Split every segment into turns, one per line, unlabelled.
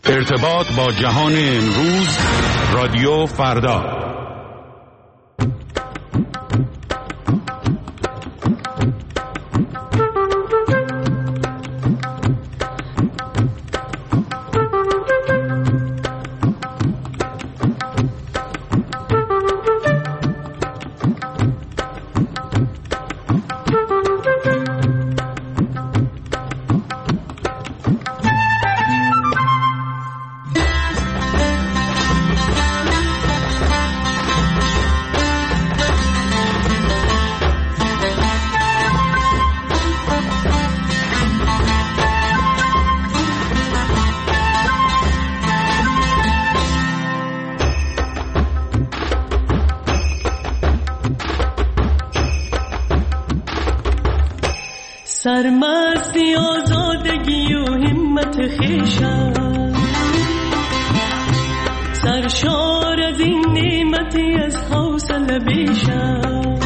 ارتباط با جهان امروز، رادیو فردا.
سرمستی آزادگی و همت خویشم، سرشار از این نعمتی از حوصله بیشم.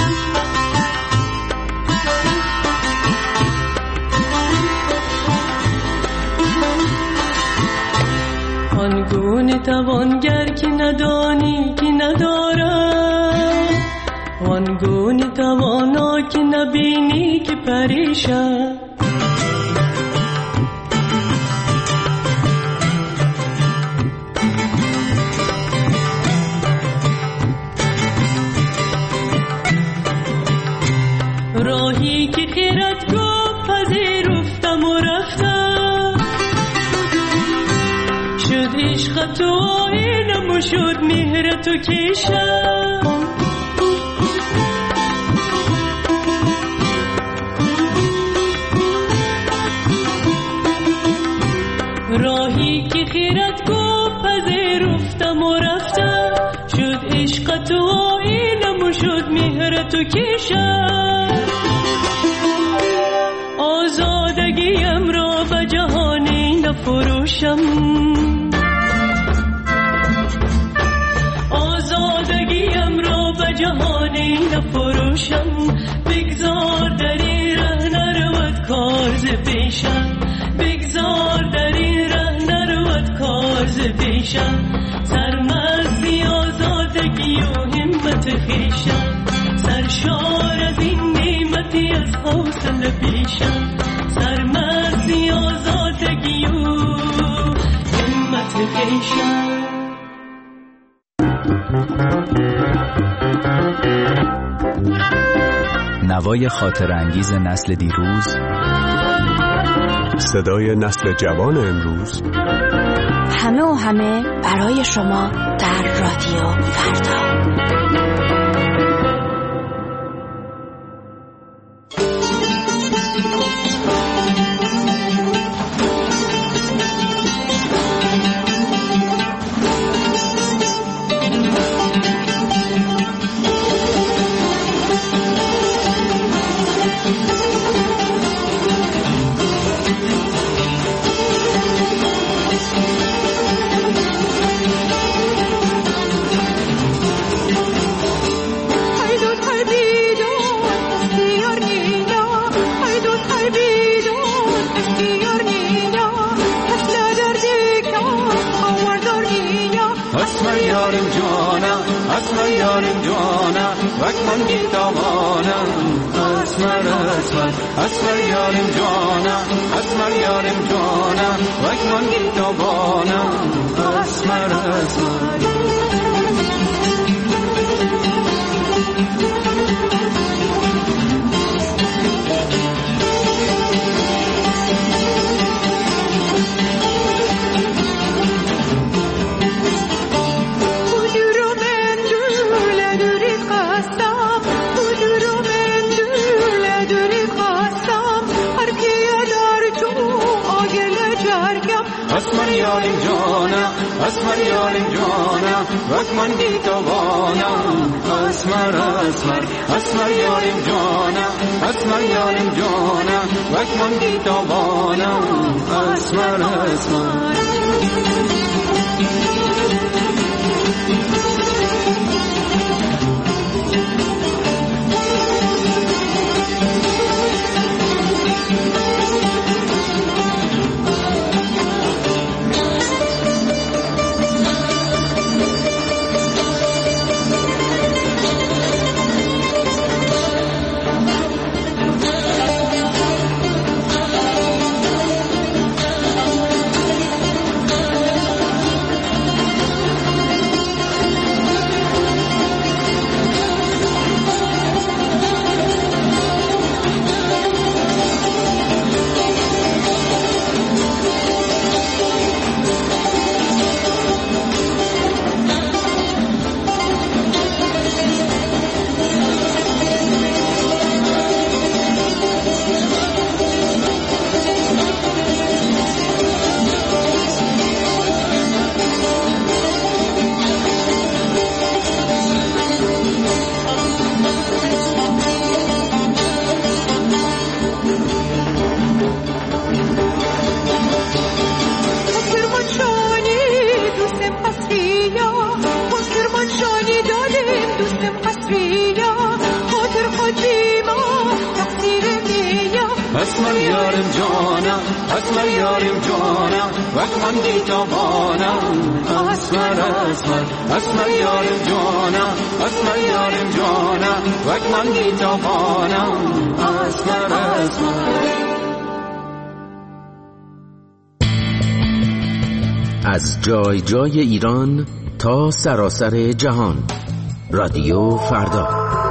آنگونه توانگر که ندانی که ندارد، آنگونه توانا که نبینی که پریشان. راهی که خیرت گفت پذیرفتم و رفتم، شد عشق تو آینم و شد مهر تو کشم. راهی که خیرت گفت پذیرفتم و رفتم، شد عشق تو آینم و شد مهر تو کشم. آزادگیم را به جهانی نفروشم، آزادگیم را به جهانی نفروشم. بگذار در این ره نرود کار ز پیشم، بگذار در این ره نرود کار ز پیشم. سرمستی آزادگی و همت خویشم، سرشار از این نعمتی از حوصله بیشم. سرمستی آزادگی و همت خویشم.
نوای خاطر انگیز نسل دیروز،
صدای نسل جوان امروز،
همه و همه برای شما در رادیو فردا.
یاریم جانم وقت من دیتابانم اسمر یاریم جانم اسمر یاریم جانم وقت من دیتابانم اسمر
از جای جای ایران تا سراسر جهان، رادیو فردا.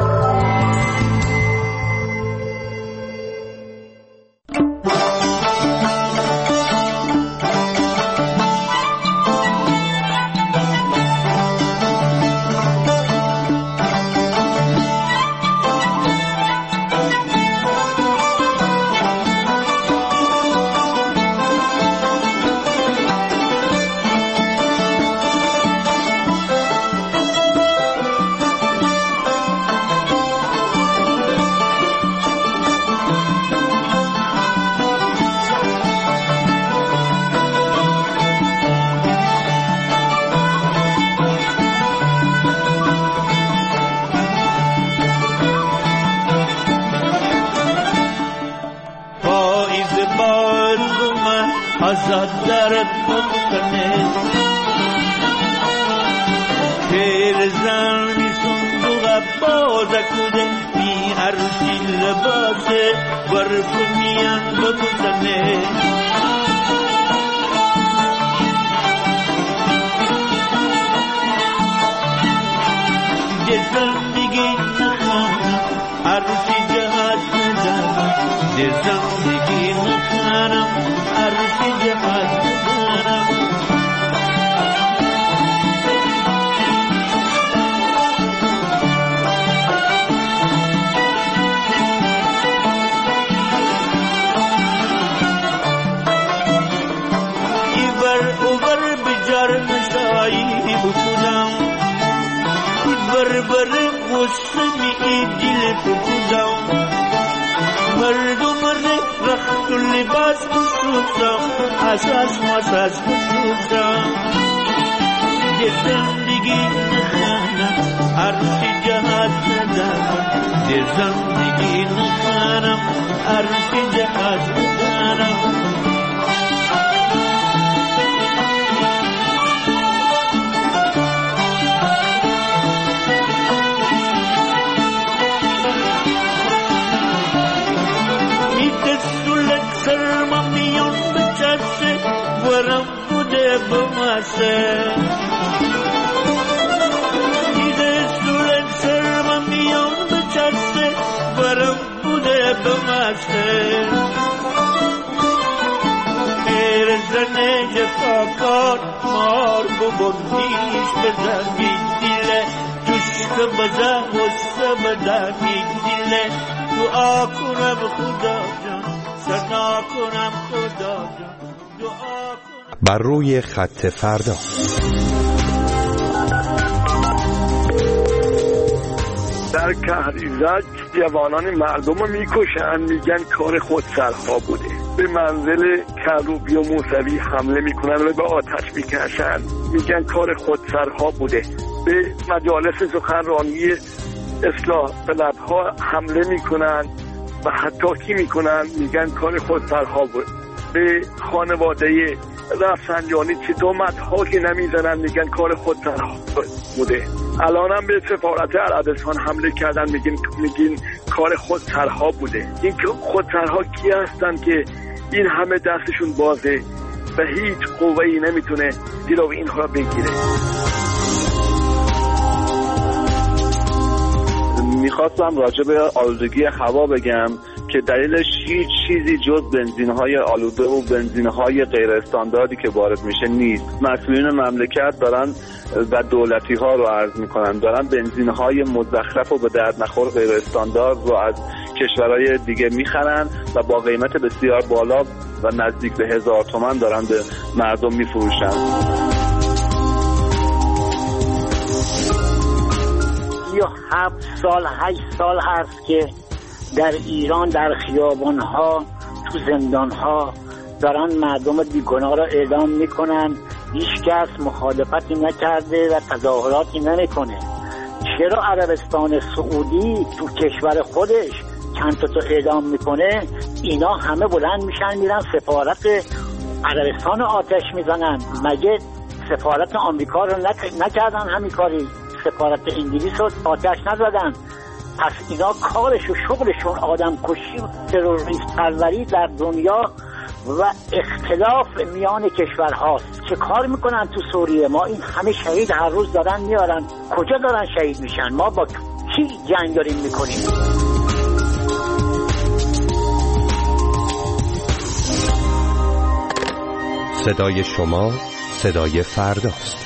آزاد درد بکنه پیر زنی صندوق بازه کده بی عرشی لباسه ورفمیان بکنه زندگی نخانم عرشی جهاد ندارم زندگی نخانم عرشی جهاد ندارم ایور اوور بجار نشایی بکنم بر قسمی دل بکوزم مردم رخت لباس بسوزم اساس مساس بسوزم یه زندگی نخانم عرشی جهاد ندارم یه زندگی نخانم عرشی جهاد ندارم سرممیان بچسه ورم بوده بمسه دیده سولت سرممیان بچسه ورم بوده بمسه میر زنه جفاکار مار ببندیش بزنی دیله جشک بزن غصه بدنی دیله دعا کنم خدا جان سنا کنم خدا جان دعا کنم.
بر روی خط فردا.
در کهریزک جوانان مردم رو میکشن، میگن کار خودسرها بوده. به منزل کروبی و موسوی حمله میکنن و به آتش میکشن، میگن کار خودسرها بوده. به مجالس سخنرانی اصلاح طلبها حمله میکنن و حتی میکنن، میگن کار خودسرها بود. به خانواده رفسنجانی چه تهمت‌ها که نمیزنن، میگن کار خودسرها بوده. الان هم به سفارت عربستان حمله کردن، میگین کار خودسرها بوده. این خودسرها کی هستن که این همه دستشون بازه و هیچ قوه‌ای نمیتونه جلوی اینها را بگیره؟
میخواستم راجع به آلودگی هوا بگم که دلیلش هیچ چیزی جز بنزین‌های آلوده و بنزین‌های غیر استانداردی که وارد میشه نیست. مسئولین مملکت دارن و دولتی‌ها رو عرض میکنن دارن بنزین‌های مزخرف و به درد نخور غیر استاندارد رو از کشورهای دیگه میخرن و با قیمت بسیار بالا و نزدیک به 1000 تومان دارن به مردم میفروشن.
یا 7 سال 8 سال هست که در ایران در خیابان‌ها تو زندان‌ها دارن مردم بیگناه را اعدام میکنن، هیچ کس مخالفتی نکرده و تظاهراتی نمیکنه. چرا عربستان سعودی تو کشور خودش چند تا اعدام میکنه، اینا همه بلند میشن میرن سفارت عربستان آتش میزنن؟ مگه سفارت آمریکا رو نکردن همین کاری؟ سفارت انگلیس رو آتش نزدن؟ پس اینا کارش و شغلشون آدم کشی و تروریست پروری در دنیا و اختلاف میان کشورهاست. چه کار میکنن تو سوریه؟ ما این همه شهید هر روز دارن میارن، کجا دارن شهید میشن؟ ما با کی جنگ داریم میکنیم؟
صدای شما صدای فرداست.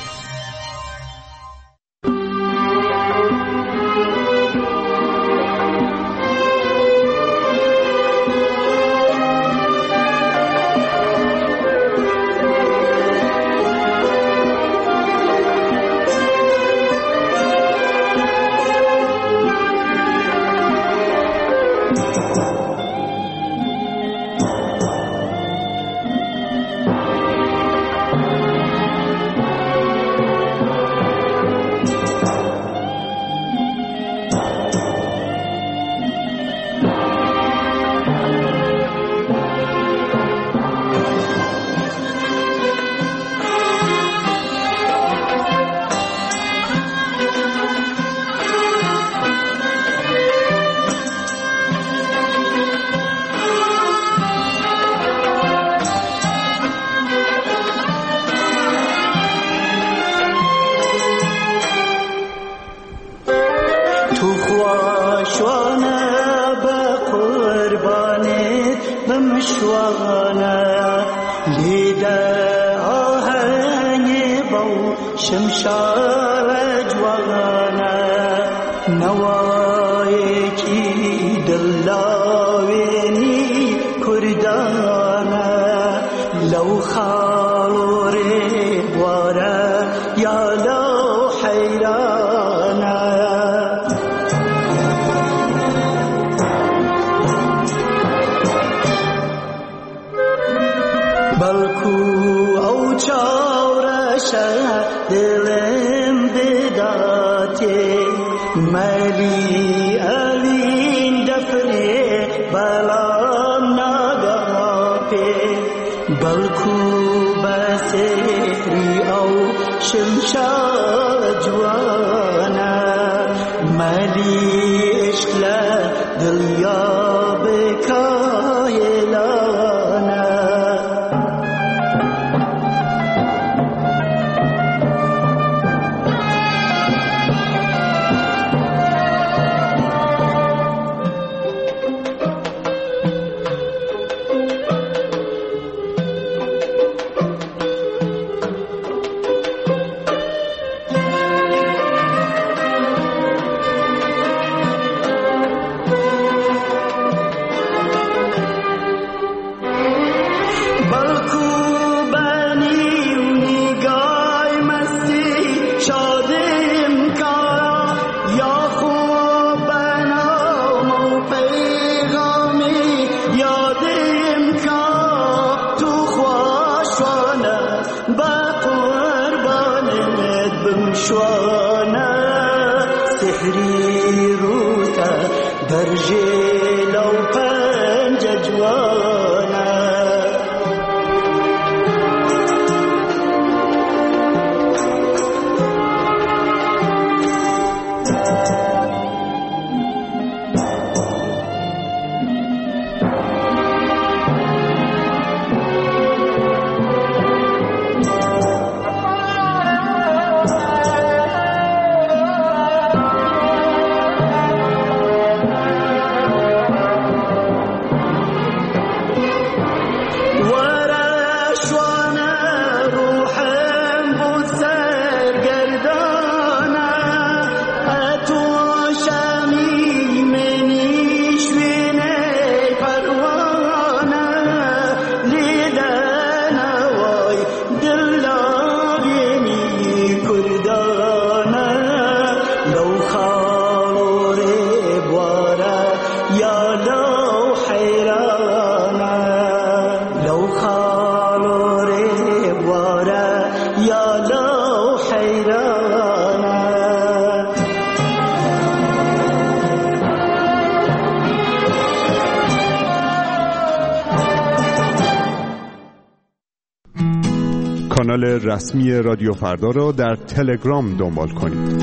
کانال رسمی رادیو فردا را در تلگرام دنبال کنید.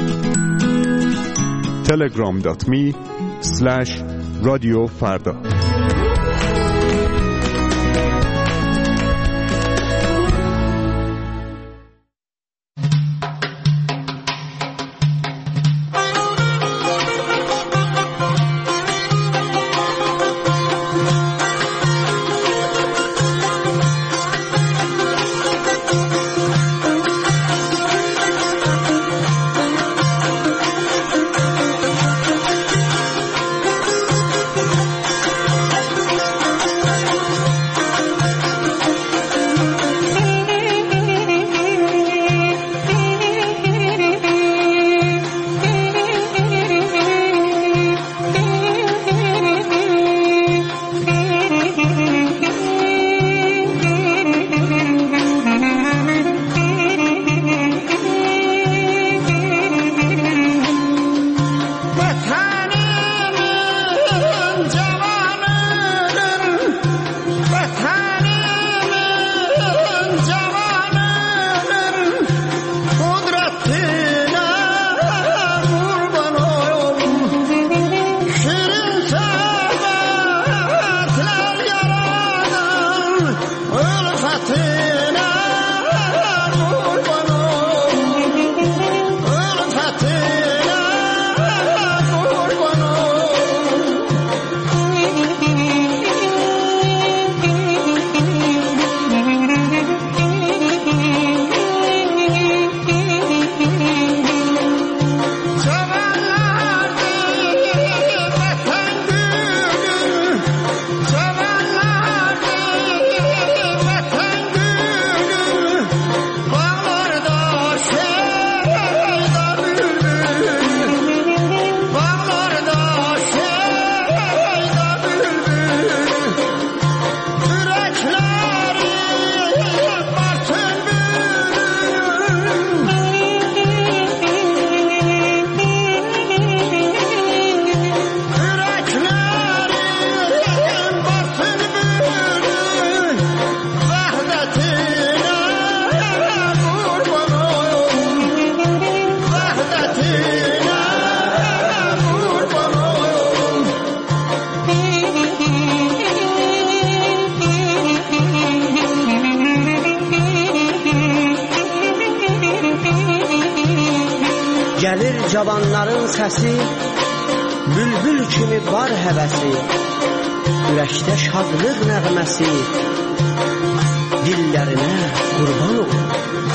telegram.me/رادیو فردا.
Gəlir cavanların səsi, bülbül kimi var həvəsi, ürəkdə şadlıq nəğməsi, dillərinə qurban olun.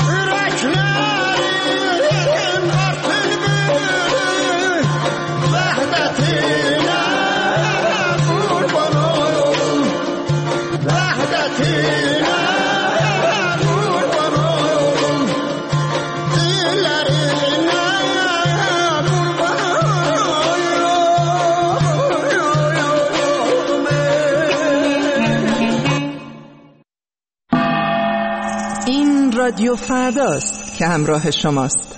Ürəklərin artır bülbül, vəhdətinə qurban olun, vəhdətinə.
رادیو فرداست که همراه شماست.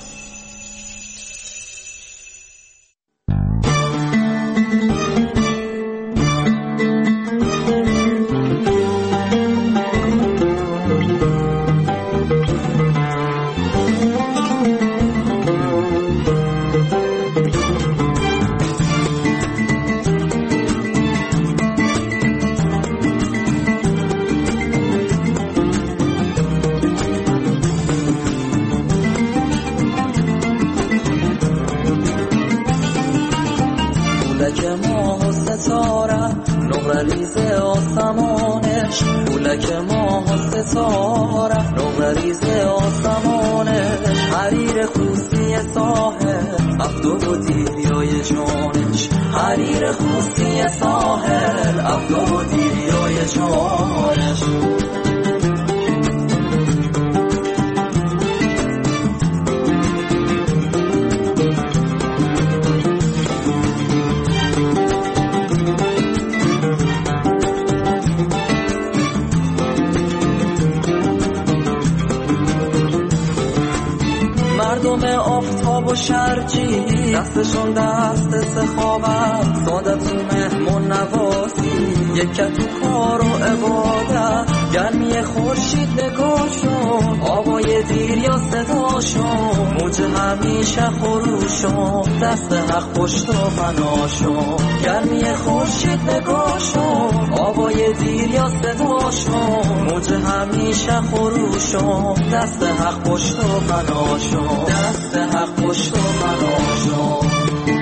مردم آفتاب و شرجی دستشون دست سخاوت، سادت و مهمون نوازی، یکت و کار و عبادت، گرمی خورشید نگاشم، آوای دیر یا صداشم، موج همیشه خروشم، دست حق پشت و پناشم. گرمی خورشید نگاشم، آوای دیر یا صداشم، موج همیشه خروشم، دست حق پشت و پناشم، دست حق پشت و پناشم.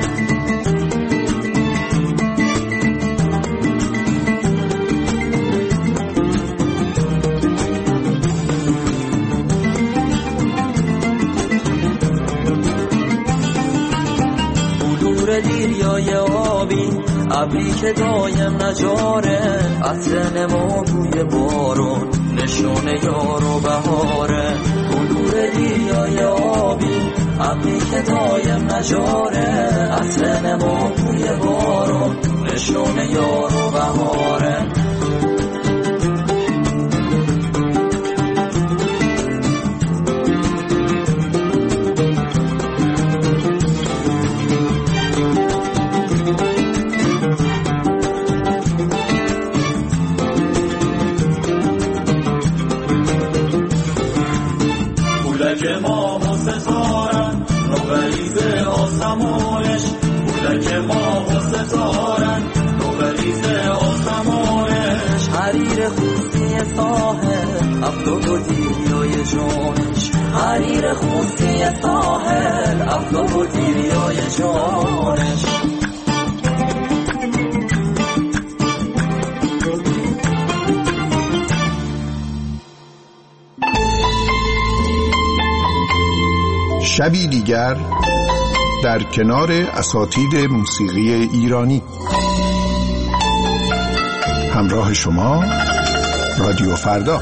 دیریای آبی ابری که دایم نجاره، عطر نما بوی بارون، نشون یار و بهاره. بلور دیریای آبی ابری که دایم نجاره، عطر نما بوی بارون، نشون یار و بهاره. حریر خوستی ساحل افتاد و دیریای جانش، حریر خوستی ساحل افتاد و دیریای جانش.
شبی دیگر در کنار اساتید موسیقی ایرانی. همراه شما رادیو فردا.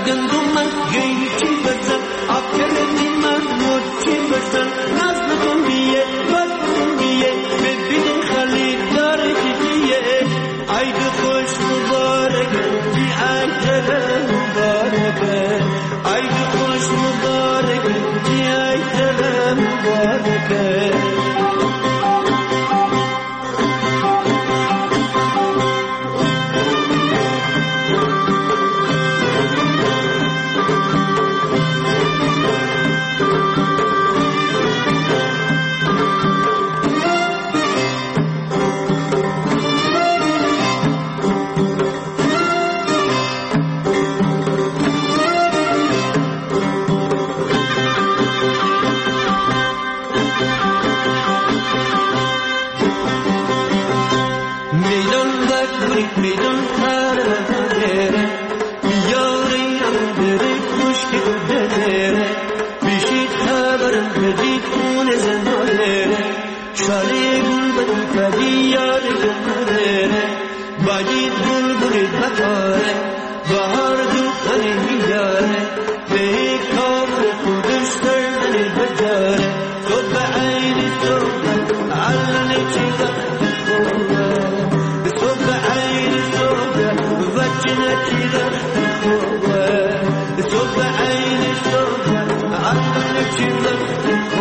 گندم من گیتی بزن آکردی من موچی بزن نزد کنیه بس کنیه ببین خلیل داره دیگه عید خوش مبارکه دی عید مبارکه عید خوش مبارکه دی عید مبارکه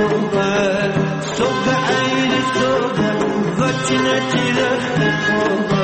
صبح عين الصبح وجنتي لك